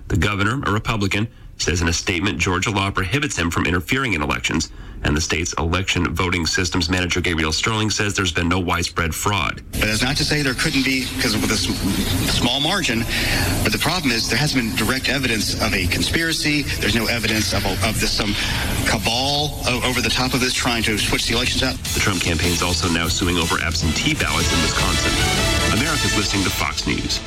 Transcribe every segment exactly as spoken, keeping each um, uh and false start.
The governor, a Republican, says in a statement Georgia law prohibits him from interfering in elections, and the state's election voting systems manager Gabriel Sterling says there's been no widespread fraud. But that's not to say there couldn't be, because of this small margin, but the problem is there hasn't been direct evidence of a conspiracy. There's no evidence of, a, of this some cabal over the top of this trying to switch the elections out. The Trump campaign is also now suing over absentee ballots in Wisconsin. America's listening to Fox News.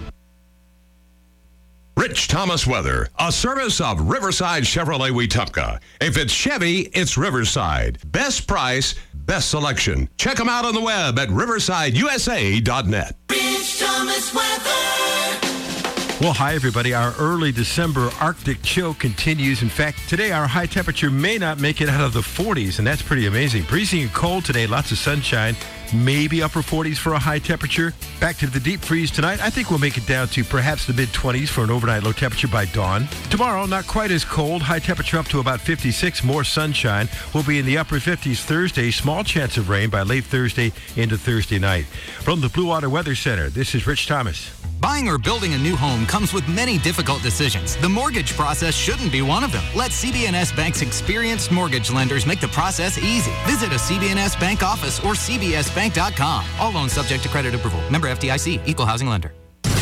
Rich Thomas weather, a service of Riverside Chevrolet Wetumpka. If it's Chevy, it's Riverside. Best price, best selection. Check them out on the web at riverside u s a dot net. Rich Thomas weather. Well, hi, everybody. Our early December Arctic chill continues. In fact, today our high temperature may not make it out of the forties, and that's pretty amazing. Breezy and cold today, lots of sunshine, maybe upper forties for a high temperature. Back to the deep freeze tonight. I think we'll make it down to perhaps the mid-twenties for an overnight low temperature by dawn. Tomorrow, not quite as cold. High temperature up to about fifty-six, more sunshine. We'll be in the upper fifties Thursday. Small chance of rain by late Thursday into Thursday night. From the Blue Water Weather Center, this is Rich Thomas. Buying or building a new home comes with many difficult decisions. The mortgage process shouldn't be one of them. Let C B N S Bank's experienced mortgage lenders make the process easy. Visit a C B N S Bank office or c b s bank dot com. All loans subject to credit approval. Member F D I C. Equal housing lender.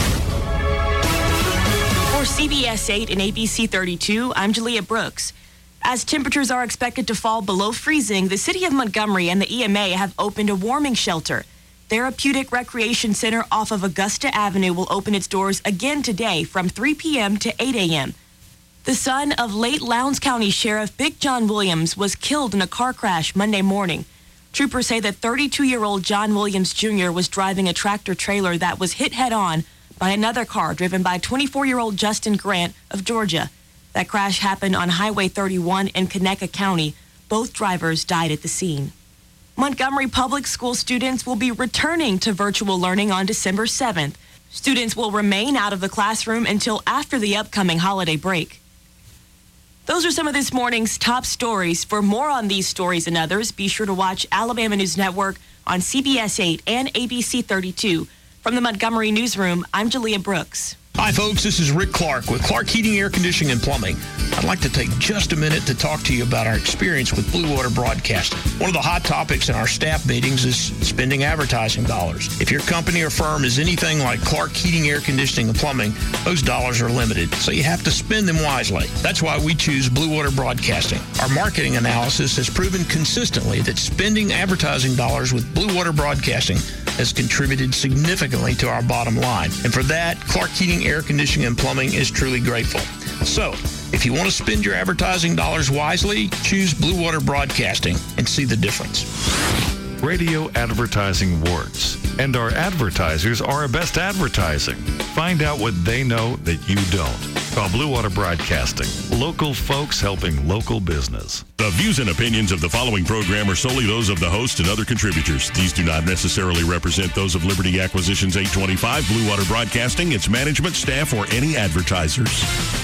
For C B S eight and A B C thirty-two, I'm Jalea Brooks. As temperatures are expected to fall below freezing, the city of Montgomery and the E M A have opened a warming shelter. Therapeutic Recreation Center off of Augusta Avenue will open its doors again today from three p.m. to eight a.m. The son of late Lowndes County Sheriff Big John Williams was killed in a car crash Monday morning. Troopers say that thirty-two-year-old John Williams Junior was driving a tractor-trailer that was hit head-on by another car driven by twenty-four-year-old Justin Grant of Georgia. That crash happened on Highway thirty-one in Conecuh County. Both drivers died at the scene. Montgomery Public School students will be returning to virtual learning on December seventh. Students will remain out of the classroom until after the upcoming holiday break. Those are some of this morning's top stories. For more on these stories and others, be sure to watch Alabama News Network on C B S eight and A B C thirty-two. From the Montgomery Newsroom, I'm Jalea Brooks. Hi, folks. This is Rick Clark with Clark Heating, Air Conditioning, and Plumbing. I'd like to take just a minute to talk to you about our experience with Blue Water Broadcasting. One of the hot topics in our staff meetings is spending advertising dollars. If your company or firm is anything like Clark Heating, Air Conditioning, and Plumbing, those dollars are limited, so you have to spend them wisely. That's why we choose Blue Water Broadcasting. Our marketing analysis has proven consistently that spending advertising dollars with Blue Water Broadcasting has contributed significantly to our bottom line. And for that, Clark Heating, Air Conditioning, and Plumbing is truly grateful. So, if you want to spend your advertising dollars wisely, choose Blue Water Broadcasting and see the difference. Radio advertising works, and our advertisers are our best advertising. Find out what they know that you don't. Call Blue Water Broadcasting. Local folks helping local business. The views and opinions of the following program are solely those of the host and other contributors. These do not necessarily represent those of Liberty Acquisitions eight twenty-five, Blue Water Broadcasting, its management, staff, or any advertisers.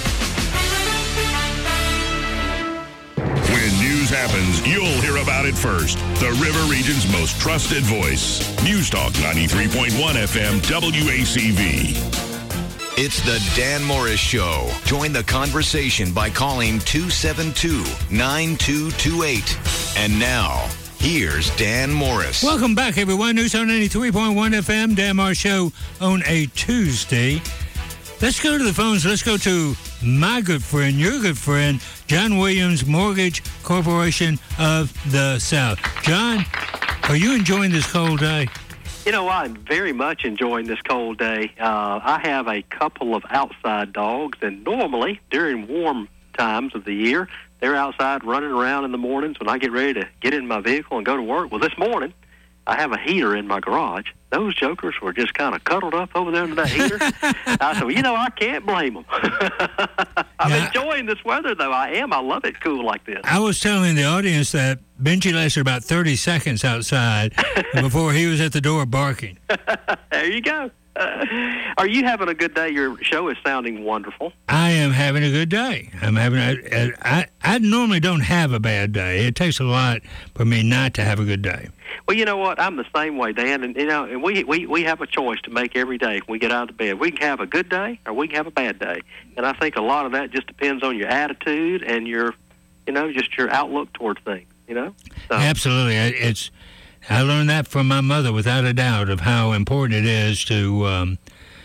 When news happens, you'll hear about it first. The River Region's most trusted voice. News Talk ninety-three point one F M W A C V. It's the Dan Morris Show. Join the conversation by calling two seven two, nine two two eight. And now, here's Dan Morris. Welcome back, everyone. News on ninety-three point one F M, Dan Morris Show on a Tuesday. Let's go to the phones. Let's go to my good friend, your good friend, John Williams Mortgage Corporation of the South. John, are you enjoying this cold day? You know, I'm very much enjoying this cold day. Uh, I have a couple of outside dogs, and normally during warm times of the year, they're outside running around in the mornings when I get ready to get in my vehicle and go to work. Well, this morning, I have a heater in my garage. Those jokers were just kind of cuddled up over there under that heater. I said, well, you know, I can't blame them. I'm yeah. enjoying this weather, though. I am. I love it cool like this. I was telling the audience that Benji lasted about thirty seconds outside before he was at the door barking. There you go. Are you having a good day? Your show is sounding wonderful. I am having a good day. I'm having a, I, I normally don't have a bad day. It takes a lot for me not to have a good day. Well, you know what? I'm the same way, Dan. And, you know, and we, we, we have a choice to make every day when we get out of bed. We can have a good day or we can have a bad day. And I think a lot of that just depends on your attitude and your, you know, just your outlook towards things, you know? So. Absolutely. It's, I learned that from my mother without a doubt of how important it is to, um,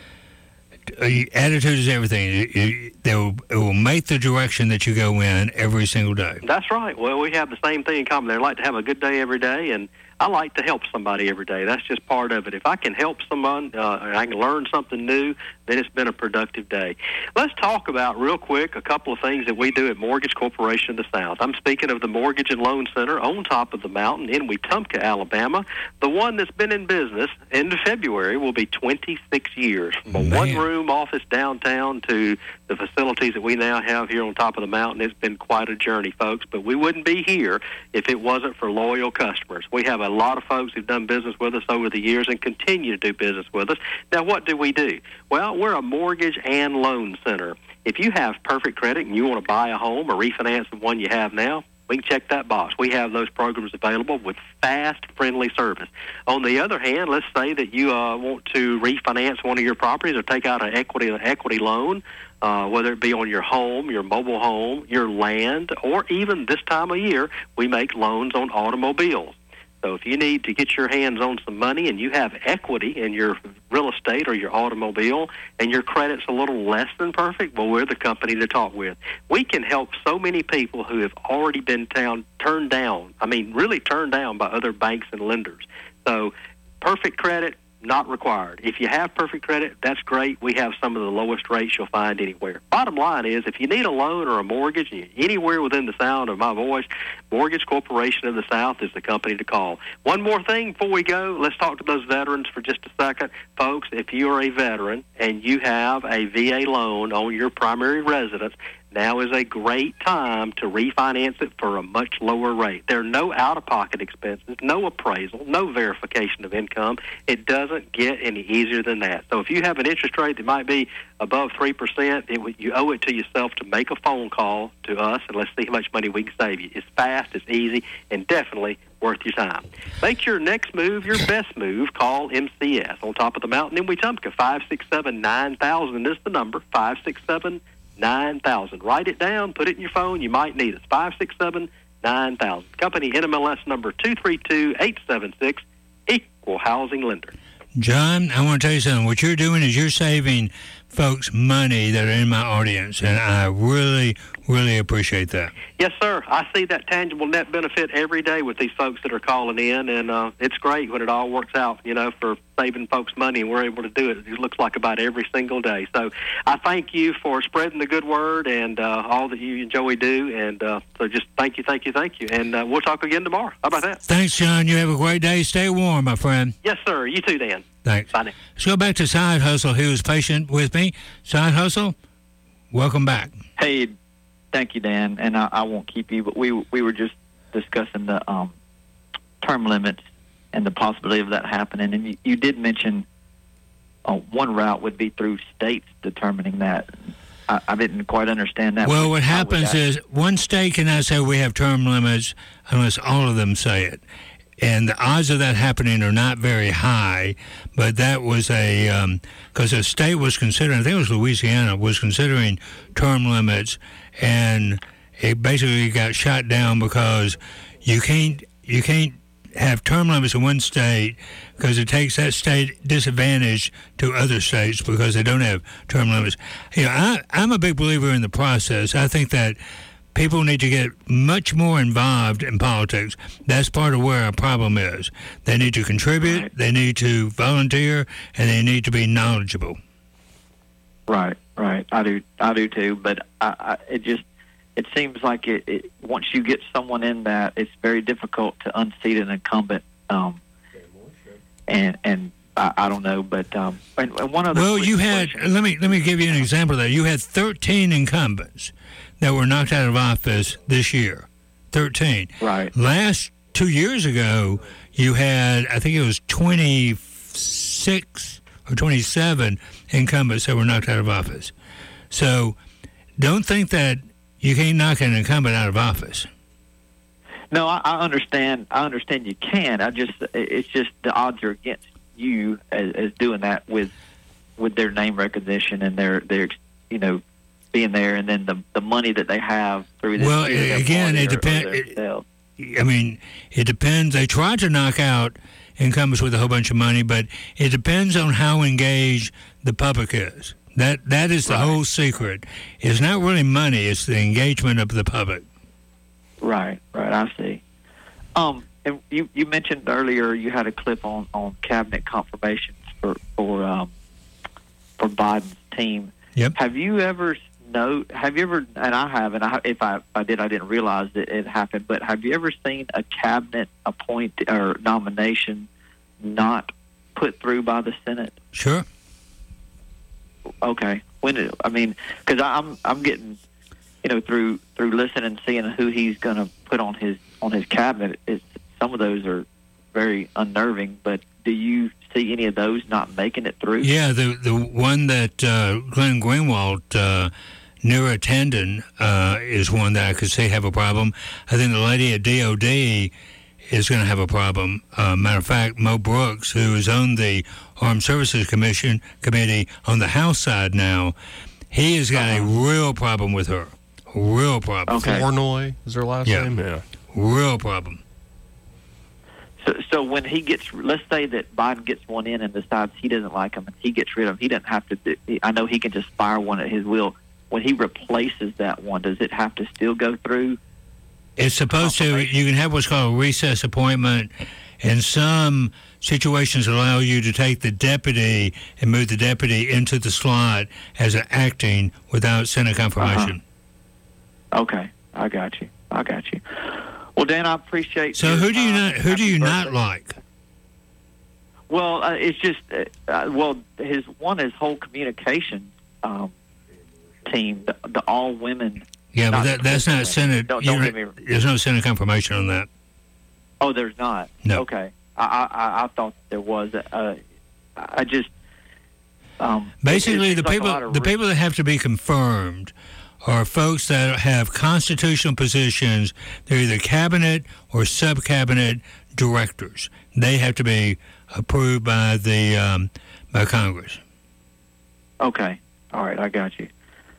attitude is everything. It, it, it, will, it will make the direction that you go in every single day. That's right. Well, we have the same thing in common. They like to have a good day every day, and I like to help somebody every day. That's just part of it. If I can help someone uh, and I can learn something new, then it's been a productive day. Let's talk about real quick a couple of things that we do at Mortgage Corporation of the South. I'm speaking of the Mortgage and Loan Center on top of the mountain in Wetumpka, Alabama. The one that's been in business into February will be twenty-six years. From a one-room office downtown to the facilities that we now have here on top of the mountain, it's been quite a journey, folks. But we wouldn't be here if it wasn't for loyal customers. We have a lot of folks who've done business with us over the years and continue to do business with us. Now, what do we do? Well, we're a mortgage and loan center. If you have perfect credit and you want to buy a home or refinance the one you have now, we can check that box. We have those programs available with fast, friendly service. On the other hand, let's say that you uh, want to refinance one of your properties or take out an equity equity loan, uh, whether it be on your home, your mobile home, your land, or even this time of year, we make loans on automobiles. So if you need to get your hands on some money and you have equity in your real estate or your automobile and your credit's a little less than perfect, well, we're the company to talk with. We can help so many people who have already been town, turned down, I mean, really turned down by other banks and lenders. So perfect credit, not required. If you have perfect credit, that's great. We have some of the lowest rates you'll find anywhere. Bottom line is, if you need a loan or a mortgage anywhere within the sound of my voice, Mortgage Corporation of the South is the company to call. One more thing before we go, let's talk to those veterans for just a second. Folks, if you are a veteran and you have a V A loan on your primary residence, now is a great time to refinance it for a much lower rate. There are no out-of-pocket expenses, no appraisal, no verification of income. It doesn't get any easier than that. So if you have an interest rate that might be above three percent, it, you owe it to yourself to make a phone call to us, and let's see how much money we can save you. It's fast, it's easy, and definitely worth your time. Make your next move your best move. Call M C S on top of the mountain in Wetumpka. five six seven, nine thousand is the number, five six seven, nine thousand. Write it down, put it in your phone. You might need it. five six seven, nine thousand. Company N M L S number two three two, eight seven six, Equal Housing Lender. John, I want to tell you something. What you're doing is you're saving folks money that are in my audience, and I really, really appreciate that. Yes, sir. I see that tangible net benefit every day with these folks that are calling in, and uh, it's great when it all works out, you know, for saving folks money, and we're able to do it. It looks like about every single day. So I thank you for spreading the good word and uh, all that you and Joey do, and uh, so just thank you, thank you, thank you. And uh, we'll talk again tomorrow. How about that? Thanks, John. You have a great day. Stay warm, my friend. Yes, sir. You too, Dan. Thanks. Bye now. Let's go back to Side Hustle, who was patient with me. Side Hustle, welcome back. Hey, thank you, Dan. And I, I won't keep you, but we we were just discussing the um, term limits and the possibility of that happening. And you, you did mention uh, one route would be through states determining that. I, I didn't quite understand that. Well, what happens is one state cannot say we have term limits unless all of them say it. And the odds of that happening are not very high, but that was a, because um, the state was considering, I think it was Louisiana, was considering term limits, and it basically got shot down because you can't, you can't have term limits in one state because it takes that state disadvantage to other states because they don't have term limits. You know, I, I'm a big believer in the process. I think that people need to get much more involved in politics. That's part of where our problem is. They need to contribute, right. They need to volunteer, and they need to be knowledgeable. Right, right. I do, I do too. But I, I, it just, it seems like it, it. Once you get someone in that, it's very difficult to unseat an incumbent. Um, and and I, I don't know, but um, and, and one other. Well, you had. question. Let me let me give you an example of that. You had thirteen incumbents that were knocked out of office this year. thirteen. Right. Last two years ago, you had, I think it was twenty-six or twenty-seven incumbents that were knocked out of office. So don't think that you can't knock an incumbent out of office. No, I, I understand. I understand you can. I just, it's just the odds are against you as, as doing that with with their name recognition and their their you know being there, and then the the money that they have through this. Well, again, it depends. I mean, it depends. They try to knock out incumbents with a whole bunch of money, but it depends on how engaged the public is. That that is the right. whole secret. It's not really money; it's the engagement of the public. Right, right. I see. Um, and you you mentioned earlier you had a clip on, on cabinet confirmations for for um, for Biden's team. Yep. Have you ever know? Have you ever? And I haven't. I, if I, I did, I didn't realize that it happened. But have you ever seen a cabinet appoint or nomination not put through by the Senate? Sure. Okay. When did, I mean, because I'm I'm getting, you know, through through listening and seeing who he's going to put on his on his cabinet. It's, some of those are very unnerving. But do you see any of those not making it through? Yeah, the the one that uh, Glenn Greenwald, uh, Neera Tanden, uh, is one that I could see have a problem. I think the lady at D O D is going to have a problem. Uh, matter of fact, Mo Brooks, who is on the Armed Services Commission Committee on the House side now, he has got uh-huh. a real problem with her. Real problem. Okay. Flournoy is her last yeah. name? Yeah. Real problem. So, so when he gets, let's say that Biden gets one in and decides he doesn't like him and he gets rid of him, he doesn't have to do, I know he can just fire one at his will. When he replaces that one, does it have to still go through? It's supposed to. You can have what's called a recess appointment. And some situations allow you to take the deputy and move the deputy into the slot as an acting without Senate confirmation. Uh-huh. Okay, I got you. I got you. Well, Dan, I appreciate. So who do you not? Who do you not like? Well, uh, it's just uh, uh, well, his one his whole communication um, team, the, the all women. Yeah, but that, that's not Senate. Don't, don't get me, there's no Senate confirmation on that. Oh, there's not. No. Okay, I I, I thought there was. Uh, I just um, basically it, the like people the people that have to be confirmed are folks that have constitutional positions. They're either cabinet or sub-cabinet directors. They have to be approved by the um, by Congress. Okay. All right. I got you.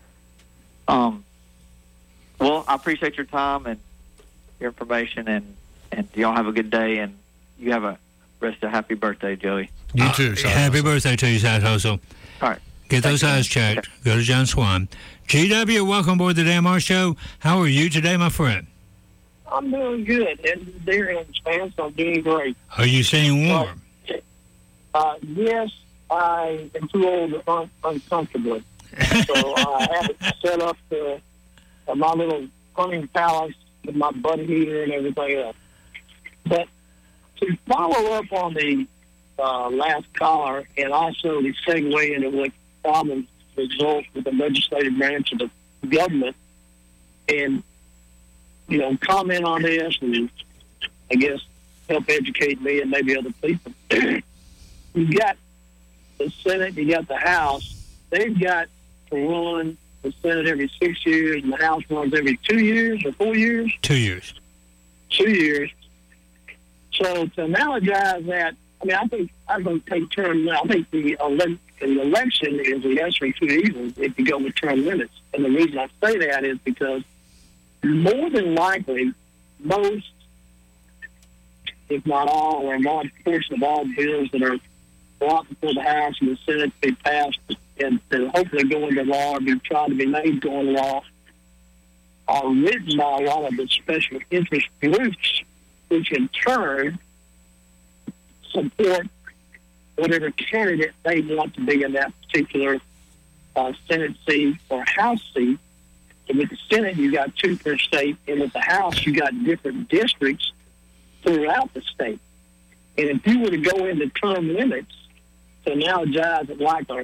Um. Well, I appreciate your time and your information, and, and y'all have a good day, and you have a rest of happy birthday, Joey. You uh, too. Happy Hustle. birthday to you, Side Hustle. All right. Get those eyes checked. Okay. Go to John Swan. G W, welcome aboard the Dan Marsh Show. How are you today, my friend? I'm doing good. It's there in Spain, so I'm doing great. Are you staying warm? Uh, yes, I am too old to un- uncomfortably. So uh, I have it set up to uh, my little hunting palace with my butt heater and everything else. But to follow up on the uh, last caller and also to segue into what problems result with the legislative branch of the government and, you know, comment on this and, I guess, help educate me and maybe other people. You got the Senate, you got the House. They've got to run the Senate every six years and the House runs every two years or four years? Two years. Two years. So to analogize that, I mean, I think I'm going to take term. I think the, ele- the election is a lesser two evils if you go with term limits. And the reason I say that is because more than likely, most, if not all, or a large portion of all bills that are brought before the House and the Senate to be passed and to hopefully go into law or be tried to be made go into law are written by a lot of the special interest groups, which in turn support whatever candidate they want to be in that particular uh, Senate seat or House seat. And with the Senate, you got two per state, and with the House, you got different districts throughout the state. And if you were to go into term limits, to analogize it like a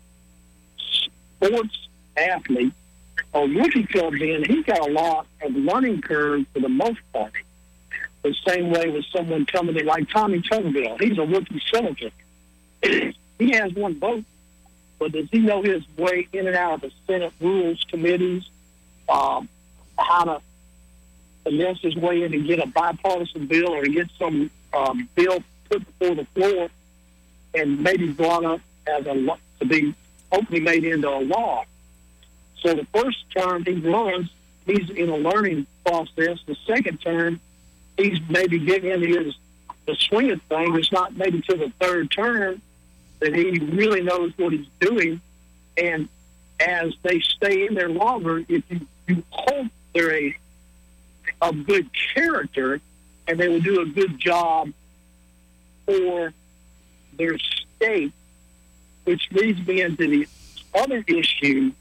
sports athlete, a rookie comes in, he's got a lot of learning curve for the most part. The same way with someone coming in like Tommy Tuberville. He's a rookie senator. he has one vote, but does he know his way in and out of the Senate Rules Committees, um, how to finesse his way in to get a bipartisan bill or to get some um, bill put before the floor and maybe brought up as a lo- to be hopefully made into a law? So the first term he runs, he's in a learning process. The second term, he's maybe getting into his the swing of things. It's not maybe till the third term that he really knows what he's doing. And as they stay in there longer, if you, you hope they're a of good character and they will do a good job for their state, which leads me into the other issue.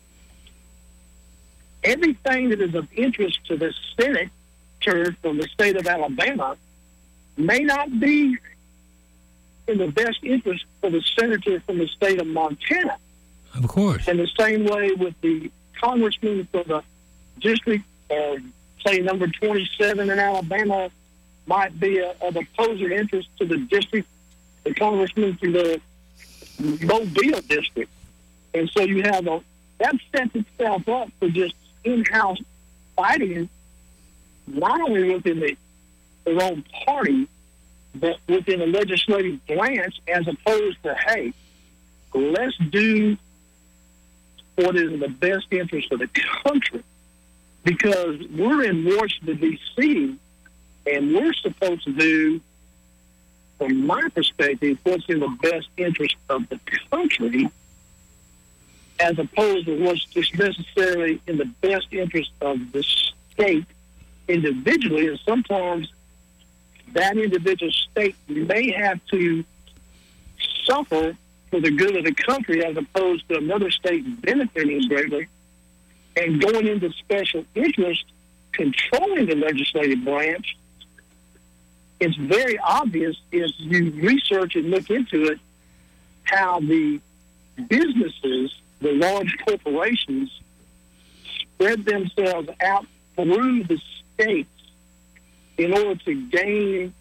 Everything that is of interest to the senator from the state of Alabama may not be in the best interest for the senator from the state of Montana. Of course. And the same way with the congressman from the district, uh, say number twenty-seven in Alabama, might be a, of opposing interest to the district, the congressman from the Mobile district. And so you have a, that sets itself up for just in-house fighting, not only within the, their own party, but within the legislative branch, as opposed to, hey, let's do what is in the best interest of the country. Because we're in Washington, D C, and we're supposed to do, from my perspective, what's in the best interest of the country, as opposed to what's just necessarily in the best interest of the state individually. And sometimes that individual state may have to suffer for the good of the country as opposed to another state benefiting greatly and going into special interest, controlling the legislative branch. It's very obvious if you research and look into it how the businesses, the large corporations, spread themselves out through the states in order to gain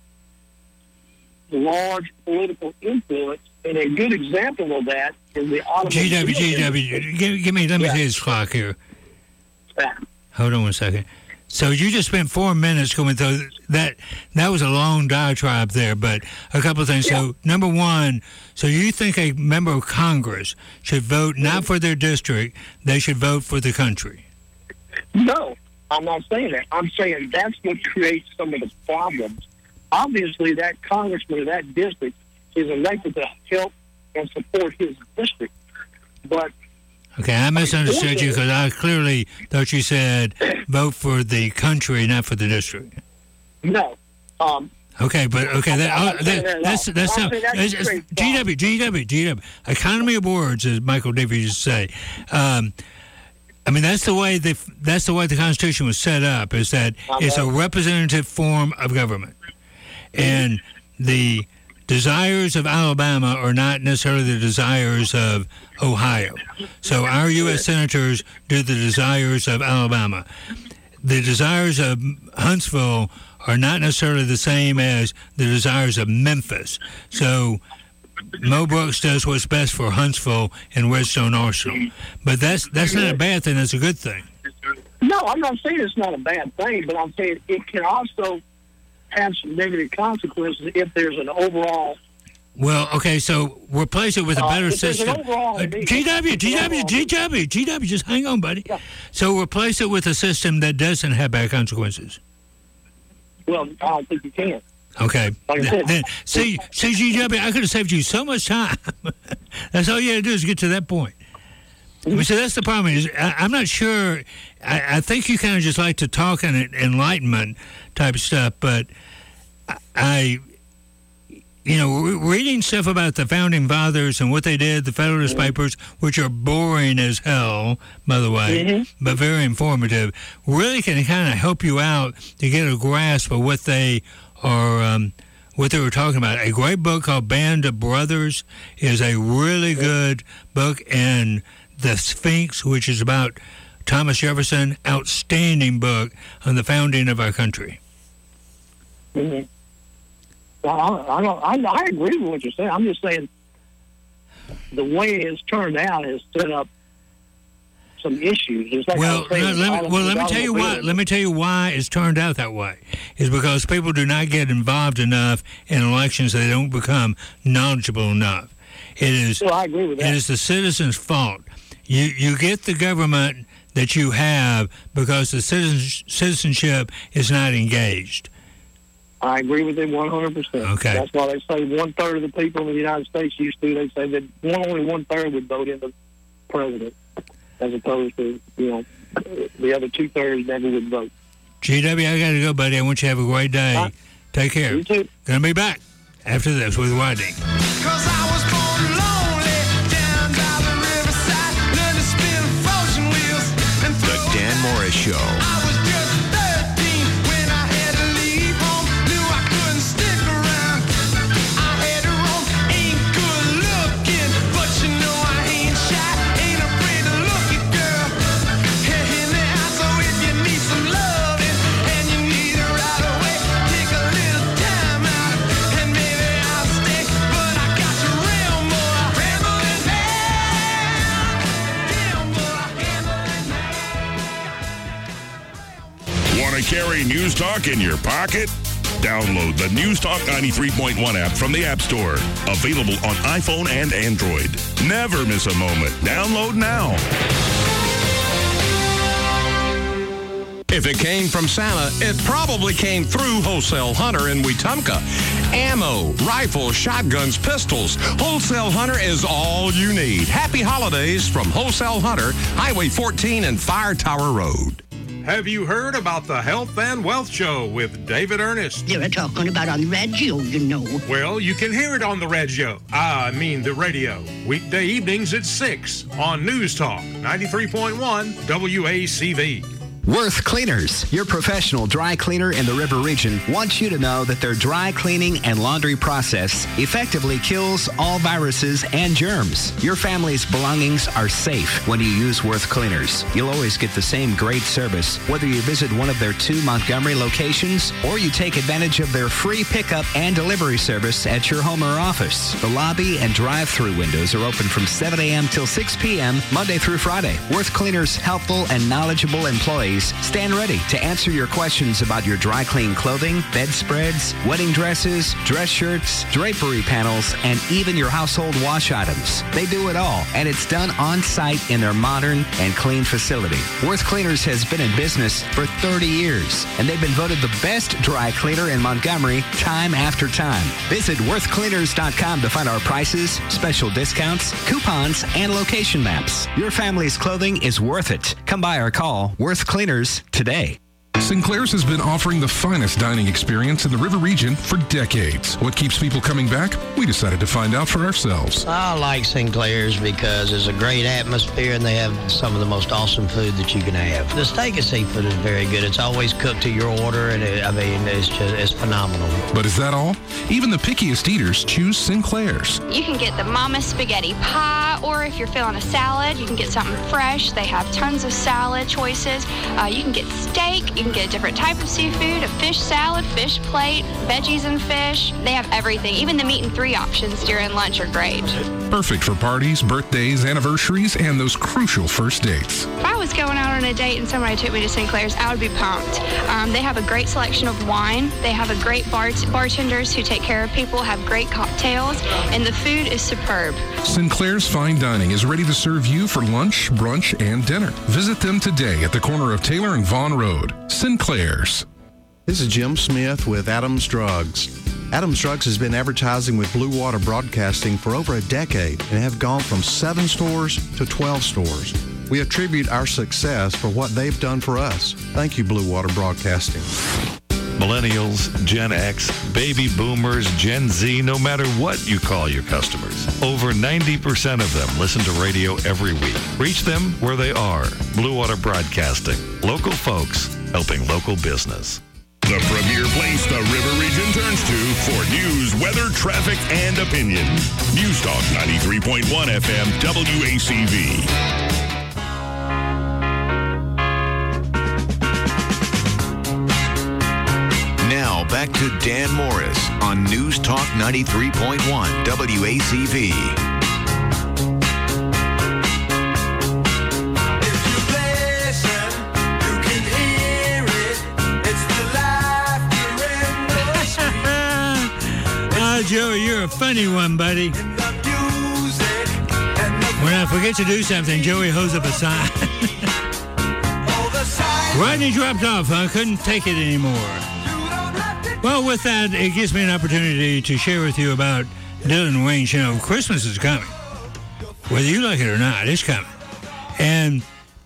large political influence. And a good example of that is the automobile. G W, G W, give, give me, let me yeah. see this clock here. Yeah. Hold on one second. So you just spent four minutes going through that. That was a long diatribe there, but a couple of things. Yeah. So number one, so you think a member of Congress should vote not for their district, they should vote for the country? No, I'm not saying that. I'm saying that's what creates some of the problems. Obviously, that congressman or that district is elected to help and support his district. But okay, I misunderstood you because I clearly thought you said vote for the country, not for the district. No. Um, okay, but okay, that, uh, that, that's that's not that's, that's, G W, G W, G W. Economy of words, as Michael Davis used to say. Um, I mean, that's the way the that's the way the Constitution was set up. Is that okay. It's a representative form of government, and the desires of Alabama are not necessarily the desires of Ohio. So our U S senators do the desires of Alabama. The desires of Huntsville are not necessarily the same as the desires of Memphis. So Mo Brooks does what's best for Huntsville and Redstone Arsenal. But that's that's not a bad thing. That's a good thing. No, I'm not saying it's not a bad thing, but I'm saying it can also have some negative consequences if there's an overall. Well, okay, so replace it with a better uh, system. Uh, G W, G W, G W, G W, just hang on, buddy. Yeah. So replace it with a system that doesn't have bad consequences. Well, I don't think you can. Okay. Like I said, then, see, see, G W, I could have saved you so much time. That's all you had to do is get to that point. I mean, so that's the problem. Is I, I'm not sure. I, I think you kind of just like to talk in enlightenment type of stuff, but I, you know, reading stuff about the Founding Fathers and what they did, the Federalist mm-hmm. Papers, which are boring as hell, by the way, mm-hmm. but very informative, really can kind of help you out to get a grasp of what they are, um, what they were talking about. A great book called Band of Brothers is a really good book, and The Sphinx, which is about Thomas Jefferson, outstanding book on the founding of our country. Mm-hmm. Well, I, I, don't, I, I agree with what you're saying. I'm just saying the way it's turned out has set up some issues. It's like well, I was saying, let, let me, well, let me all tell you the why. way. Let me tell you why it's turned out that way. Is because people do not get involved enough in elections. They don't become knowledgeable enough. It is. Well, I agree with that. It is the citizens' fault. You you get the government that you have because the citizens, citizenship is not engaged. I agree with it one hundred percent. Okay. That's why they say one-third of the people in the United States used to, they say that one, only one-third would vote in the president, as opposed to, you know, the other two-thirds never would vote. G W, I got to go, buddy. I want you to have a great day. Huh? Take care. You too. Gonna be back after this with Whiting. The Dan Morris Show. Carry News Talk in your pocket? Download the News Talk ninety-three point one app from the App Store. Available on iPhone and Android. Never miss a moment. Download now. If it came from Santa, it probably came through Wholesale Hunter in Wetumpka. Ammo, rifles, shotguns, pistols. Wholesale Hunter is all you need. Happy holidays from Wholesale Hunter, Highway fourteen and Fire Tower Road. Have you heard about the Health and Wealth Show with David Ernest? They were talking about on the radio, you know. Well, you can hear it on the radio. Ah, I mean the radio. Weekday evenings at six on News Talk ninety-three point one W A C V. Worth Cleaners, your professional dry cleaner in the River Region, wants you to know that their dry cleaning and laundry process effectively kills all viruses and germs. Your family's belongings are safe when you use Worth Cleaners. You'll always get the same great service, whether you visit one of their two Montgomery locations or you take advantage of their free pickup and delivery service at your home or office. The lobby and drive-through windows are open from seven a.m. till six p.m. Monday through Friday. Worth Cleaners' helpful and knowledgeable employees stand ready to answer your questions about your dry clean clothing, bedspreads, wedding dresses, dress shirts, drapery panels, and even your household wash items. They do it all, and it's done on site in their modern and clean facility. Worth Cleaners has been in business for thirty years, and they've been voted the best dry cleaner in Montgomery time after time. Visit worth cleaners dot com to find our prices, special discounts, coupons, and location maps. Your family's clothing is worth it. Come by or call Worth Cleaners today. Sinclair's has been offering the finest dining experience in the River Region for decades. What keeps people coming back? We decided to find out for ourselves. I like Sinclair's because it's a great atmosphere and they have some of the most awesome food that you can have. The steak and seafood is very good. It's always cooked to your order, and it, I mean, it's just it's phenomenal. But is that all? Even the pickiest eaters choose Sinclair's. You can get the Mama Spaghetti Pie, or if you're feeling a salad, you can get something fresh. They have tons of salad choices. Uh, you can get steak. You can get a different type of seafood, a fish salad, fish plate, veggies and fish. They have everything. Even the meat and three options during lunch are great. Perfect for parties, birthdays, anniversaries, and those crucial first dates. If I was going out on a date and somebody took me to Sinclair's, I would be pumped. Um, they have a great selection of wine. They have a great bar- bartenders who take care of people, have great cocktails, and the food is superb. Sinclair's Fine Dining is ready to serve you for lunch, brunch, and dinner. Visit them today at the corner of Taylor and Vaughn Road. Sinclair's. This is Jim Smith with Adams Drugs. Adams Drugs has been advertising with Blue Water Broadcasting for over a decade and have gone from seven stores to twelve stores. We attribute our success for what they've done for us. Thank you, Blue Water Broadcasting. Millennials, Gen X, baby boomers, Gen Z, no matter what you call your customers. Over ninety percent of them listen to radio every week. Reach them where they are. Blue Water Broadcasting. Local folks helping local business. The premier place the River Region turns to for news, weather, traffic, and opinion. News Talk ninety-three point one F M W A C V. Now back to Dan Morris on News Talk ninety-three point one W A C V. Joey, you're a funny one, buddy. When I forget to do something, Joey holds up a sign. Rodney dropped off. I couldn't take it anymore. Well, with that, it gives me an opportunity to share with you about Dylan Wings. You know, Christmas is coming. Whether you like it or not, it's coming. And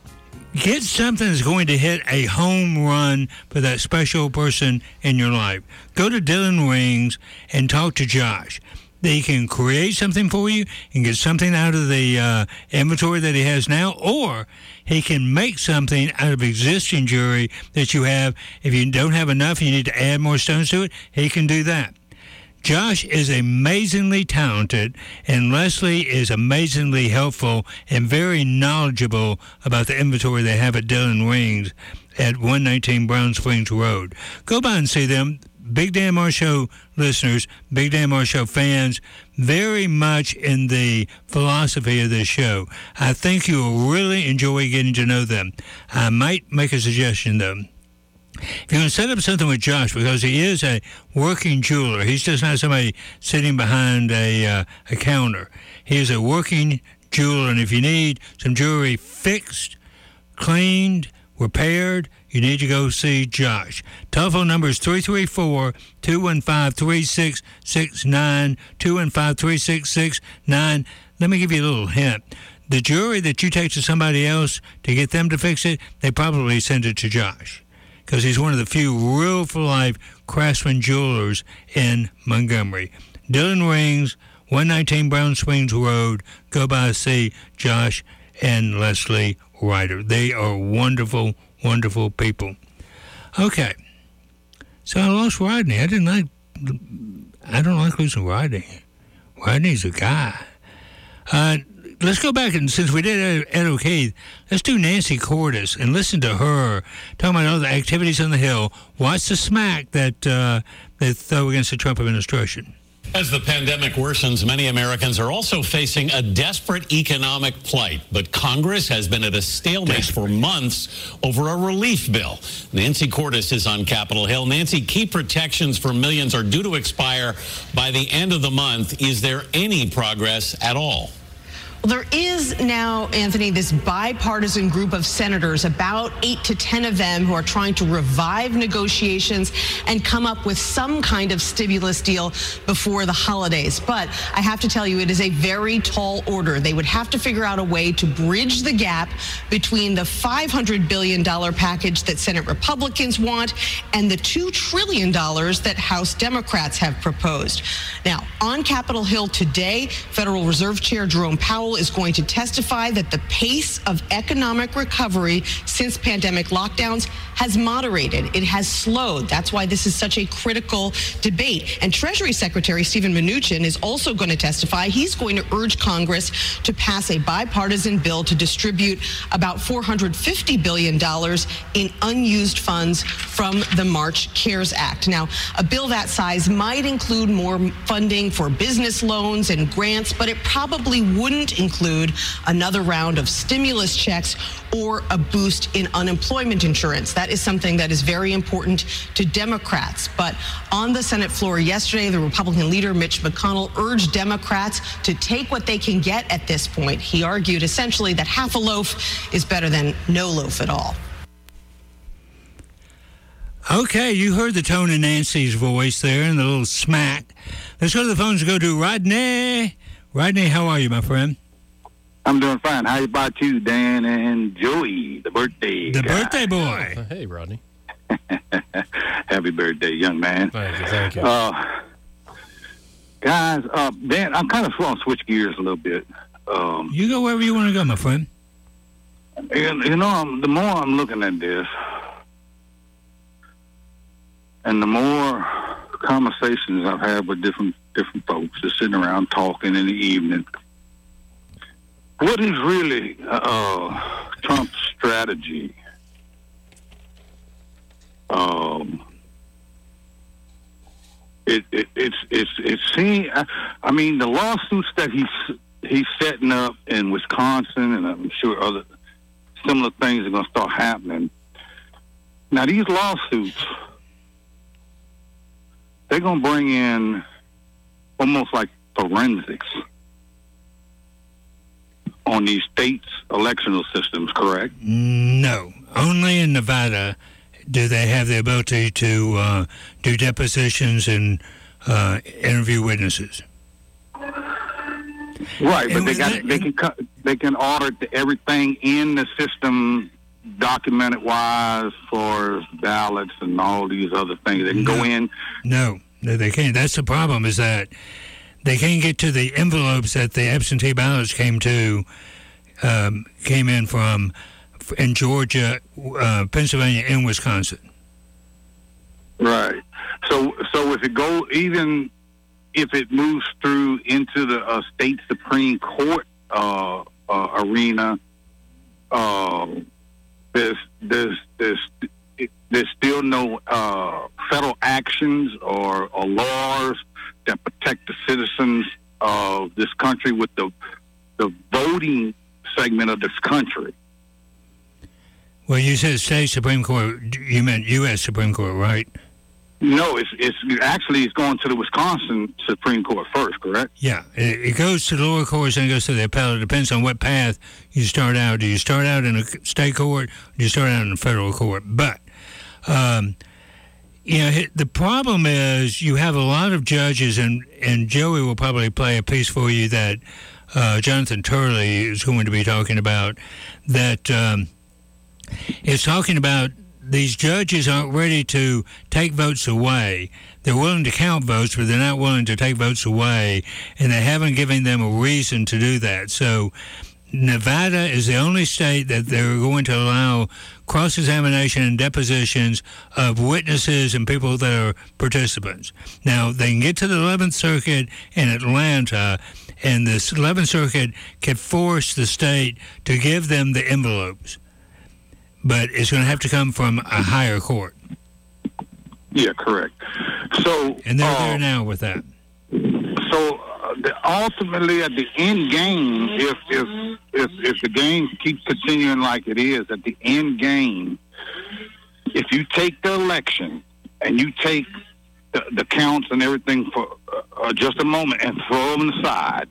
get something that's going to hit a home run for that special person in your life. Go to Dylan Wings and talk to Josh. They can create something for you and get something out of the uh, inventory that he has now, or he can make something out of existing jewelry that you have. If you don't have enough and you need to add more stones to it, he can do that. Josh is amazingly talented, and Leslie is amazingly helpful and very knowledgeable about the inventory they have at Dylan Wings at one nineteen Brown Springs Road. Go by and see them. Big Dan Mar Show listeners, Big Dan Mar Show fans, very much in the philosophy of this show. I think you'll really enjoy getting to know them. I might make a suggestion, though. If you're going to set up something with Josh, because he is a working jeweler, he's just not somebody sitting behind a, uh, a counter. He is a working jeweler, and if you need some jewelry fixed, cleaned, repaired, you need to go see Josh. Telephone number is three three four, two one five, three six six nine, two one five, three six six nine. Let me give you a little hint. The jewelry that you take to somebody else to get them to fix it, they probably send it to Josh, because he's one of the few real-for-life craftsman jewelers in Montgomery. Dylan Wings, one nineteen Brown Springs Road. Go by and see Josh and Leslie Ryder. They are wonderful, wonderful people. Okay. So I lost Rodney. I didn't like, I don't like losing Rodney. Rodney's a guy. Uh, let's go back, and since we did Ed O'Keefe, let's do Nancy Cordes and listen to her talking about all the activities on the Hill. Watch the smack that uh, they throw against the Trump administration. As the pandemic worsens, many Americans are also facing a desperate economic plight. But Congress has been at a stalemate for months over a relief bill. Nancy Cordes is on Capitol Hill. Nancy, key protections for millions are due to expire by the end of the month. Is there any progress at all? Well, there is now, Anthony, this bipartisan group of senators, about eight to ten of them, who are trying to revive negotiations and come up with some kind of stimulus deal before the holidays. But I have to tell you, it is a very tall order. They would have to figure out a way to bridge the gap between the five hundred billion dollars package that Senate Republicans want and the two trillion dollars that House Democrats have proposed. Now, on Capitol Hill today, Federal Reserve Chair Jerome Powell is going to testify that the pace of economic recovery since pandemic lockdowns has moderated. It has slowed. That's why this is such a critical debate. And Treasury Secretary Steven Mnuchin is also going to testify. He's going to urge Congress to pass a bipartisan bill to distribute about four hundred fifty billion dollars in unused funds from the March CARES Act. Now, a bill that size might include more funding for business loans and grants, but it probably wouldn't include another round of stimulus checks or a boost in unemployment insurance. That is something that is very important to Democrats. But on the Senate floor yesterday, the Republican leader, Mitch McConnell, urged Democrats to take what they can get at this point. He argued essentially that half a loaf is better than no loaf at all. Okay, you heard the tone in Nancy's voice there and the little smack. Let's go to the phones and go to Rodney. Rodney, how are you, my friend? I'm doing fine. How about you, Dan and Joey, the birthday The guy? birthday boy. Uh, hey, Rodney. Happy birthday, young man. Thank you, thank you. Uh, guys, uh, Dan, I'm kind of want to switch gears a little bit. Um, you go wherever you want to go, my friend. You, you know, I'm, the more I'm looking at this, and the more conversations I've had with different different folks just sitting around talking in the evening, what is really uh, Trump's strategy? Um, it, it it's it's it seems. I, I mean, the lawsuits that he's he's setting up in Wisconsin, and I'm sure other similar things are going to start happening. Now, these lawsuits, they're going to bring in almost like forensics on these states' electional systems, correct? No. Only in Nevada do they have the ability to uh, do depositions and uh, interview witnesses. Right, but they got they can cut, they can audit everything in the system, documented wise, for ballots and all these other things. They can no, go in. No, no, they can't. That's the problem. Is that they can't get to the envelopes that the absentee ballots came to um, came in from in Georgia, uh, Pennsylvania, and Wisconsin. Right. So so if it go even. If it moves through into the uh, state Supreme Court uh, uh, arena, uh, there's there's there's there's still no uh, federal actions or, or laws that protect the citizens of this country with the the voting segment of this country. Well, you said state Supreme Court. You meant U S Supreme Court, right? No, it's it's actually it's going to the Wisconsin Supreme Court first, correct? Yeah, it, it goes to the lower courts and it goes to the appellate. It depends on what path you start out. Do you start out in a state court or do you start out in a federal court? But, um, you know, the problem is you have a lot of judges, and, and Joey will probably play a piece for you that uh, Jonathan Turley is going to be talking about, that um, is talking about these judges aren't ready to take votes away. They're willing to count votes, but they're not willing to take votes away, and they haven't given them a reason to do that. So Nevada is the only state that they're going to allow cross-examination and depositions of witnesses and people that are participants. Now, they can get to the eleventh Circuit in Atlanta, and the eleventh Circuit can force the state to give them the envelopes. But it's going to have to come from a higher court. Yeah, correct. So, and they're uh, there now with that. So, uh, the, ultimately, at the end game, if if if if the game keeps continuing like it is, at the end game, if you take the election and you take the, the counts and everything for uh, just a moment and throw them aside,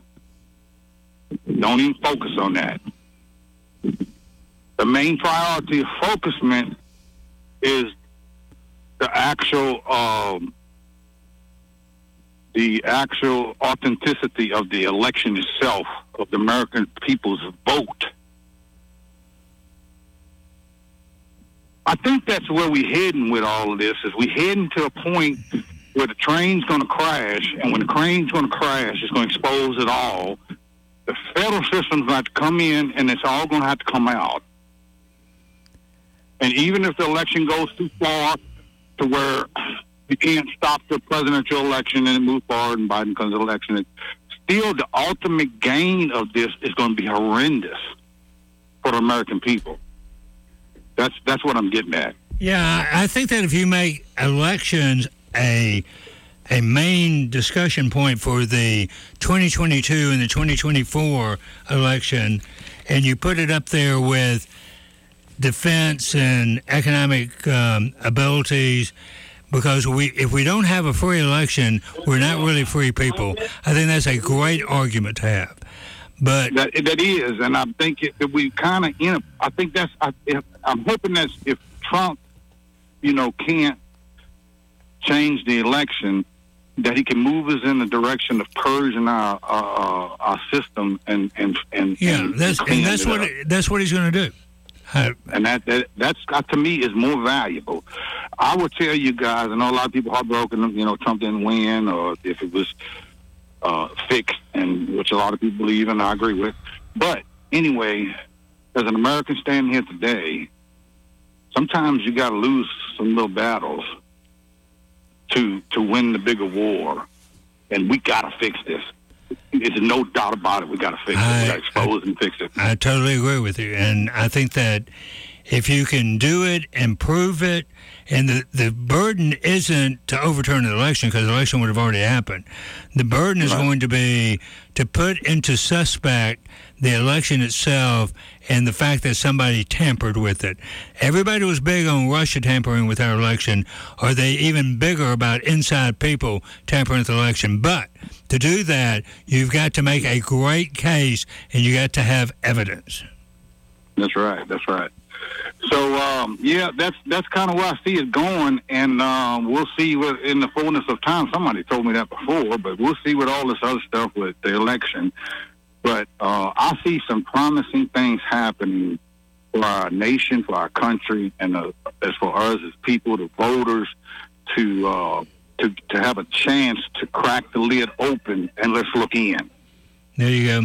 don't even focus on that. The main priority of focusment is the actual, um, the actual authenticity of the election itself, of the American people's vote. I think that's where we're heading with all of this. Is we heading to a point where the train's going to crash, and when the train's going to crash, it's going to expose it all. The federal system's going to come in, and it's all going to have to come out. And even if the election goes too far to where you can't stop the presidential election and move forward and Biden comes to the election, still the ultimate gain of this is going to be horrendous for the American people. That's that's what I'm getting at. Yeah, I think that if you make elections a a main discussion point for the twenty twenty-two and the twenty twenty-four election, and you put it up there with defense and economic um, abilities, because we if we don't have a free election, we're not really free people. I think that's a great argument to have. But that, that is, and I think it, that we kind of in a, I think that's I, if, I'm hoping that if Trump, you know, can't change the election, that he can move us in the direction of purging our our, our system and and and yeah, and, that's and, and that's what it, that's what he's going to do. I, and that, that that's uh, to me is more valuable. I will tell you guys, I know a lot of people are heartbroken, you know, Trump didn't win, or if it was uh, fixed, and which a lot of people believe, and I agree with. But anyway, as an American standing here today, sometimes you got to lose some little battles to to win the bigger war, and we got to fix this. There's no doubt about it. We got to fix it. We got to expose and fix it. I totally agree with you, and I think that If you can do it and prove it, and the, the burden isn't to overturn the election because the election would have already happened. The burden is right. going to be to put into suspect the election itself and the fact that somebody tampered with it. Everybody was big on Russia tampering with our election. Are they even bigger about inside people tampering with the election? But to do that, you've got to make a great case, and you got to have evidence. That's right. That's right. So, um, yeah, that's that's kind of where I see it going, and um, we'll see what, in the fullness of time. Somebody told me that before, but we'll see with all this other stuff with the election. But uh, I see some promising things happening for our nation, for our country, and uh, as for us as people, the voters, to, uh, to to have a chance to crack the lid open and let's look in. There you go.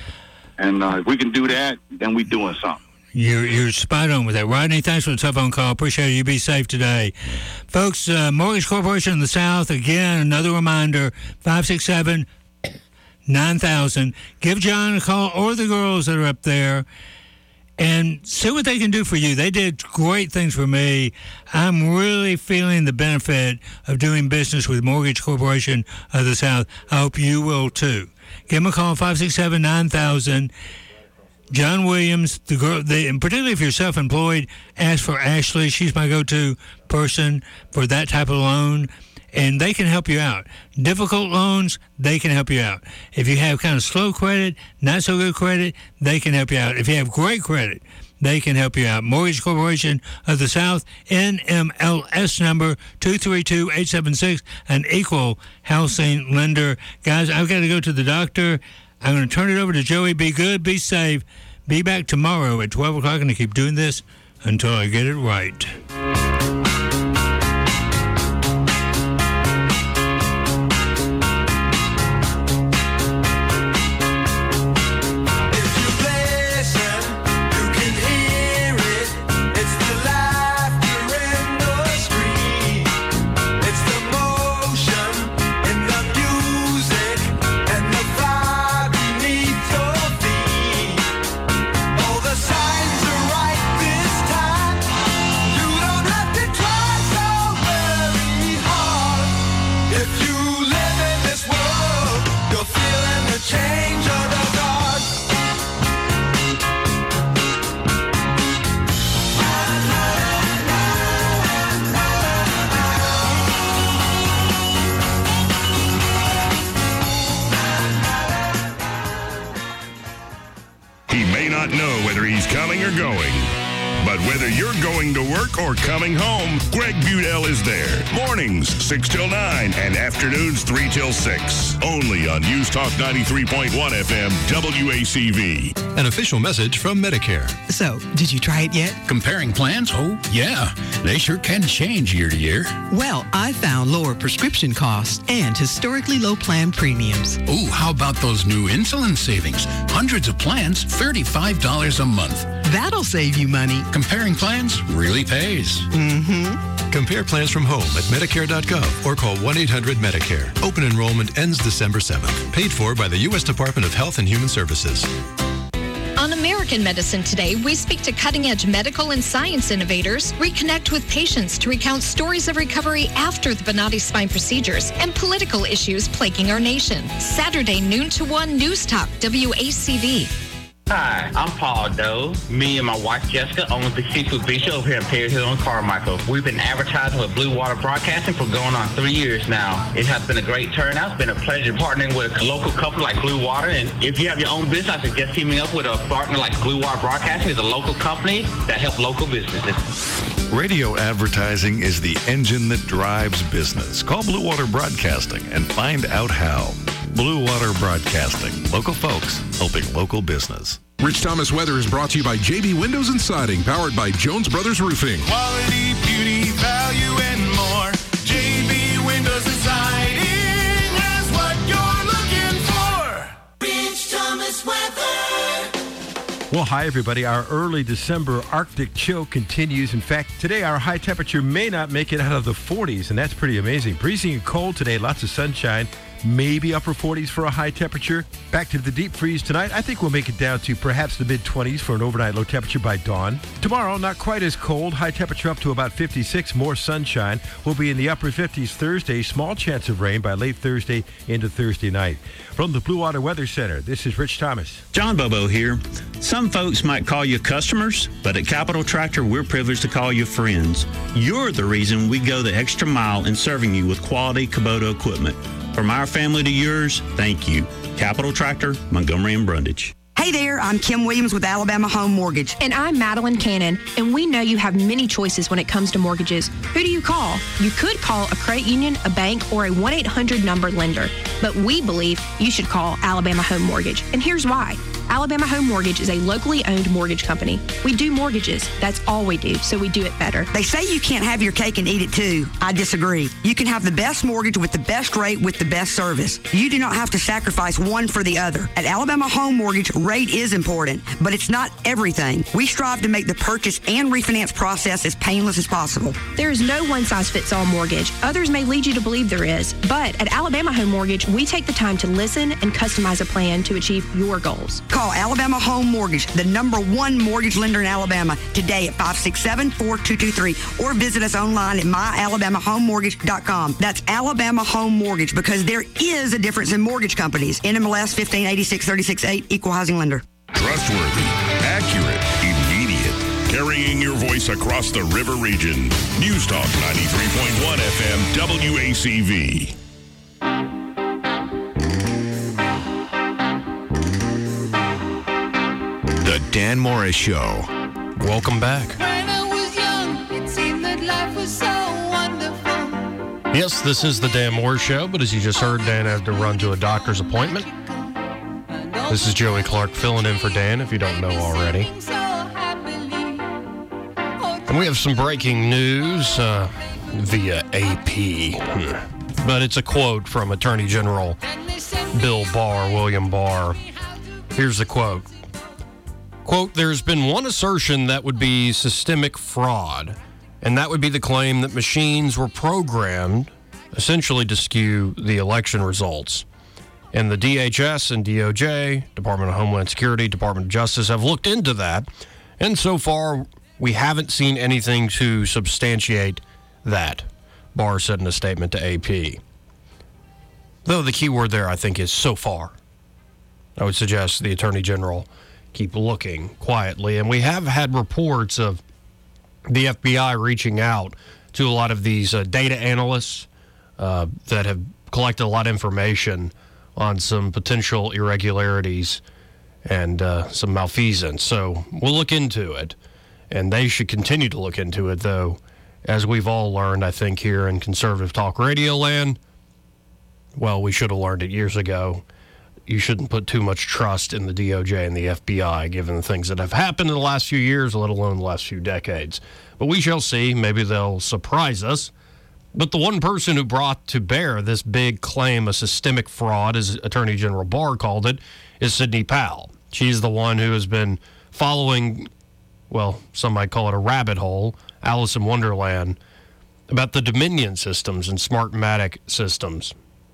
And uh, if we can do that, then we're doing something. You're, you're spot on with that. Rodney, thanks for the telephone call. Appreciate it. You be safe today. Folks, uh, Mortgage Corporation in the South, again, another reminder, five six seven, nine thousand. Give John a call or the girls that are up there and see what they can do for you. They did great things for me. I'm really feeling the benefit of doing business with Mortgage Corporation of the South. I hope you will, too. Give them a call, five six seven, nine thousand. John Williams, the girl, they, and particularly if you're self-employed, ask for Ashley. She's my go-to person for that type of loan, and they can help you out. Difficult loans, they can help you out. If you have kind of slow credit, not so good credit, they can help you out. If you have great credit, they can help you out. Mortgage Corporation of the South, N M L S number two three two eight seven six, an equal housing lender. Guys, I've got to go to the doctor. I'm going to turn it over to Joey. Be good, be safe. Be back tomorrow at twelve o'clock, and I keep doing this until I get it right. Coming or going. But whether you're going to work or coming home, Greg Budell is there. Mornings, six till nine, and afternoons, three till six. Only on News Talk ninety-three point one F M, W A C V. An official message from Medicare. So, did you try it yet? Comparing plans? Oh, yeah. They sure can change year to year. Well, I found lower prescription costs and historically low plan premiums. Ooh, how about those new insulin savings? Hundreds of plans, thirty-five dollars a month. That'll save you money. Comparing plans really pays. Mm-hmm. Compare plans from home at Medicare dot gov or call one eight hundred Medicare. Open enrollment ends December seventh. Paid for by the U S Department of Health and Human Services. On American Medicine Today, we speak to cutting-edge medical and science innovators, reconnect with patients to recount stories of recovery after the Bonati spine procedures, and political issues plaguing our nation. Saturday, noon to one, News Talk, W A C V. Hi, I'm Paul Doe. Me and my wife Jessica own the Seafood Bistro over here in Perry Hill and Carmichael. We've been advertising with Blue Water Broadcasting for going on three years now. It has been a great turnout. It's been a pleasure partnering with a local company like Blue Water. And if you have your own business, I suggest teaming up with a partner like Blue Water Broadcasting. It's a local company that helps local businesses. Radio advertising is the engine that drives business. Call Blue Water Broadcasting and find out how. Blue Water Broadcasting. Local folks helping local business. Rich Thomas Weather is brought to you by J B Windows and Siding, powered by Jones Brothers Roofing. Quality, beauty, value, and more. J B Windows and Siding has what you're looking for. Rich Thomas Weather. Well, hi, everybody. Our early December Arctic chill continues. In fact, today our high temperature may not make it out of the forties, and that's pretty amazing. Breezy and cold today, lots of sunshine. maybe upper forties for a high temperature. Back to the deep freeze tonight. I think we'll make it down to perhaps the mid-twenties for an overnight low temperature by dawn. Tomorrow, not quite as cold. High temperature up to about fifty-six. More sunshine. We'll be in the upper fifties Thursday. Small chance of rain by late Thursday into Thursday night. From the Blue Water Weather Center, this is Rich Thomas. John Bobo here. Some folks might call you customers, but at Capital Tractor, we're privileged to call you friends. You're the reason we go the extra mile in serving you with quality Kubota equipment. From our family to yours, thank you. Capital Tractor, Montgomery and Brundage. Hey there, I'm Kim Williams with Alabama Home Mortgage. And I'm Madeline Cannon, and we know you have many choices when it comes to mortgages. Who do you call? You could call a credit union, a bank, or a one eight hundred number lender. But we believe you should call Alabama Home Mortgage. And here's why. Alabama Home Mortgage is a locally owned mortgage company. We do mortgages. That's all we do, so we do it better. They say you can't have your cake and eat it too. I disagree. You can have the best mortgage with the best rate with the best service. You do not have to sacrifice one for the other. At Alabama Home Mortgage, rate is important, but it's not everything. We strive to make the purchase and refinance process as painless as possible. There is no one-size-fits-all mortgage. Others may lead you to believe there is. But at Alabama Home Mortgage, we take the time to listen and customize a plan to achieve your goals. Call Alabama Home Mortgage, the number one mortgage lender in Alabama, today at five six seven, four two two three, or visit us online at my alabama home mortgage dot com. That's Alabama Home Mortgage, because there is a difference in mortgage companies. N M L S fifteen eighty-six thirty-six eight, Equal Housing Lender. Trustworthy, accurate, immediate. Carrying your voice across the river region. News Talk ninety-three point one F M W A C V. The Dan Morris Show. Welcome back. When I was young, it seemed that life was so wonderful. Yes, this is the Dan Morris Show, but as you just heard, Dan had to run to a doctor's appointment. This is Joey Clark filling in for Dan, if you don't know already. And we have some breaking news uh, via A P. But it's a quote from Attorney General Bill Barr, William Barr. Here's the quote. Quote, there's been one assertion that would be systemic fraud, and that would be the claim that machines were programmed essentially to skew the election results. And the D H S and D O J, Department of Homeland Security, Department of Justice, have looked into that, and so far we haven't seen anything to substantiate that, Barr said in a statement to A P. Though the key word there, I think, is so far. I would suggest the Attorney General keep looking quietly. And we have had reports of the F B I reaching out to a lot of these uh, data analysts uh, that have collected a lot of information on some potential irregularities and uh, some malfeasance. So we'll look into it, and they should continue to look into it, though, as we've all learned, I think, here in Conservative Talk Radio land. Well, we should have learned it years ago. You shouldn't put too much trust in the D O J and the F B I, given the things that have happened in the last few years, let alone the last few decades. But we shall see. Maybe they'll surprise us. But the one person who brought to bear this big claim of systemic fraud, as Attorney General Barr called it, is Sidney Powell. She's the one who has been following, well, some might call it a rabbit hole, Alice in Wonderland, about the Dominion systems and Smartmatic systems.